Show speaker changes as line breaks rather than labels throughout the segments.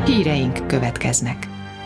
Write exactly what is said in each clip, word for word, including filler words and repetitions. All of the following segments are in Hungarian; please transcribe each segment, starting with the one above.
Híreink következnek.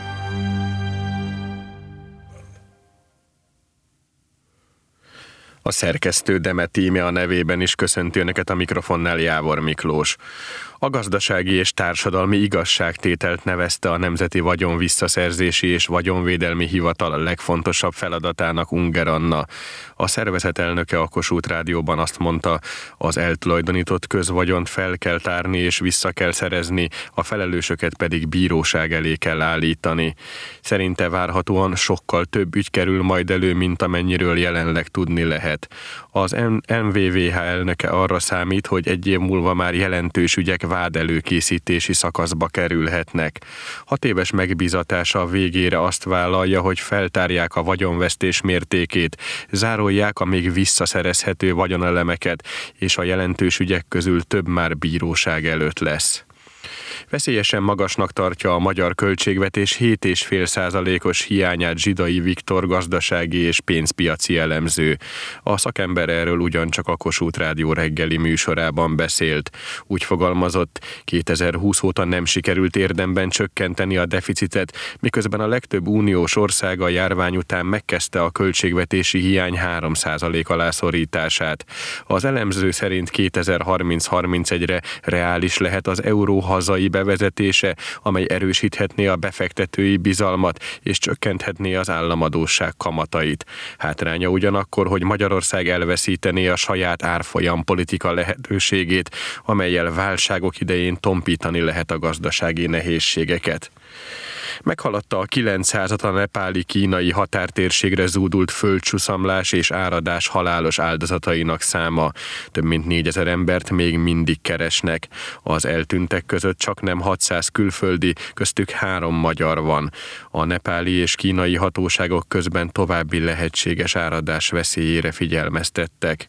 A szerkesztő Demet Íme a nevében is köszönti önöket, a mikrofonnál Jávor Miklós. A gazdasági és társadalmi igazságtételt nevezte a Nemzeti Vagyon Visszaszerzési és Vagyonvédelmi Hivatal a legfontosabb feladatának Unger Anna. A szervezet elnöke a Kossuth Rádióban azt mondta, az eltulajdonított közvagyont fel kell tárni és vissza kell szerezni, a felelősöket pedig bíróság elé kell állítani. Szerinte várhatóan sokkal több ügy kerül majd elő, mint amennyiről jelenleg tudni lehet. Az em vé vé há elnöke arra számít, hogy egy év múlva már jelentős ügyek vádelőkészítési szakaszba kerülhetnek. Hat éves megbízatása végére azt vállalja, hogy feltárják a vagyonvesztés mértékét, zárolják a még visszaszerezhető vagyonelemeket, és a jelentős ügyek közül több már bíróság előtt lesz. Veszélyesen magasnak tartja a magyar költségvetés hét egész öt százalékos hiányát Zsidai Viktor gazdasági és pénzpiaci elemző. A szakember erről ugyancsak a Kossuth Rádió reggeli műsorában beszélt. Úgy fogalmazott, kétezer-húsz óta nem sikerült érdemben csökkenteni a deficitet, miközben a legtöbb uniós ország a járvány után megkezdte a költségvetési hiány három százalék alá szorítását. Az elemző szerint kétezer-harminc-harmincegyre reális lehet az euró hazai bevezetése, amely erősíthetné a befektetői bizalmat és csökkenthetné az államadósság kamatait. Hátránya ugyanakkor, hogy Magyarország elveszítené a saját árfolyam politika lehetőségét, amellyel válságok idején tompítani lehet a gazdasági nehézségeket. Meghaladta a kilencszázat a nepáli-kínai határtérségre zúdult földcsuszamlás és áradás halálos áldozatainak száma. Több mint négyezer embert még mindig keresnek. Az eltűntek között csaknem hatszáz külföldi, köztük három magyar van. A nepáli és kínai hatóságok közben további lehetséges áradás veszélyére figyelmeztettek.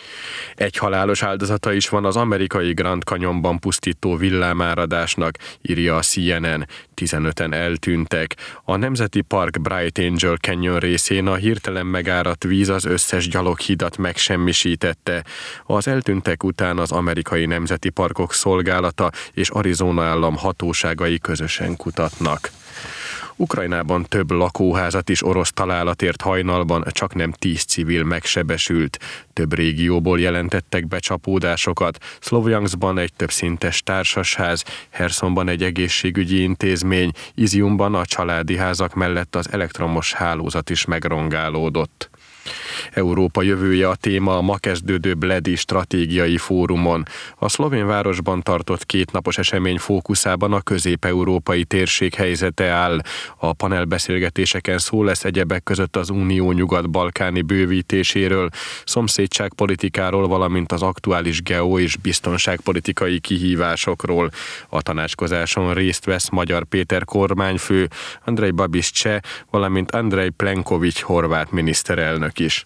Egy halálos áldozata is van az amerikai Grand Canyonban pusztító villámáradásnak, írja a cé en en. tizenöten eltűntek. A Nemzeti Park Bright Angel Canyon részén a hirtelen megáradt víz az összes gyaloghidat megsemmisítette. Az eltűntek után az Amerikai Nemzeti Parkok Szolgálata és Arizona állam hatóságai közösen kutatnak. Ukrajnában több lakóházat is orosz találat ért hajnalban, csaknem tíz civil megsebesült. Több régióból jelentettek becsapódásokat, Szlovjanszkban egy többszintes társasház, Hersonban egy egészségügyi intézmény, Iziumban a családi házak mellett az elektromos hálózat is megrongálódott. Európa jövője a téma a ma kezdődő Bledi stratégiai fórumon. A szlovén városban tartott kétnapos esemény fókuszában a közép-európai térség helyzete áll. A panelbeszélgetéseken szó lesz egyebek között az Unió nyugat-balkáni bővítéséről, szomszédságpolitikáról, valamint az aktuális geo- és biztonságpolitikai kihívásokról. A tanácskozáson részt vesz Magyar Péter kormányfő, Andrej Babiš cseh, valamint Andrej Plenković horvát miniszterelnök is.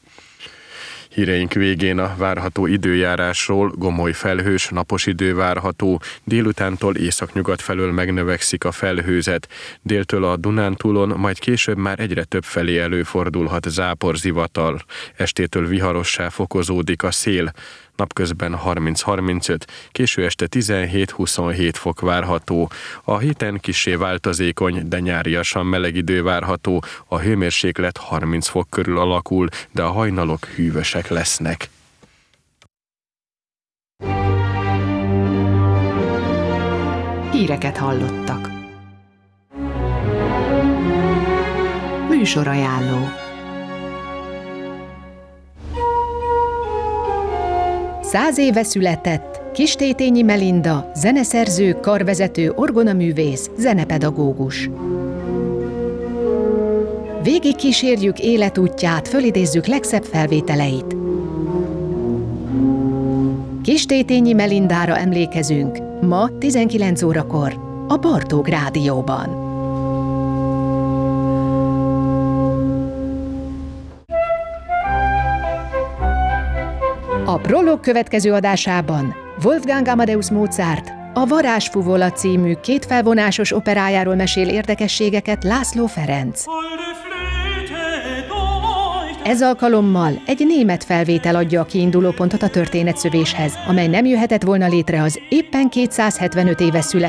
Híreink végén a várható időjárásról: gomoly felhős, napos idő várható, délutántól északnyugat felől megnövekszik a felhőzet, déltől a Dunántúlon, majd később már egyre több felé előfordulhat záporzivatar, estétől viharossá fokozódik a szél, napközben harminc-harmincöt, késő este tizenhét-huszonhét fok várható. A héten kissé változékony, de nyáriasan meleg idő várható, a hőmérséklet harminc fok körül alakul, de a hajnalok hűvösek lesznek.
Híreket hallottak. Műsorajánló. Száz éve született Kistétényi Melinda, zeneszerző, karvezető, orgonaművész, zenepedagógus. Végig kísérjük életútját, fölidézzük legszebb felvételeit. Kistétényi Melindára emlékezünk ma tizenkilenc órakor a Bartók Rádióban. A Prolog következő adásában Wolfgang Amadeus Mozart a Varázsfuvola című kétfelvonásos operájáról mesél érdekességeket László Ferenc. Ez alkalommal egy német felvétel adja a kiindulópontot a történetszövéshez, amely nem jöhetett volna létre az éppen kétszázhetvenöt éve született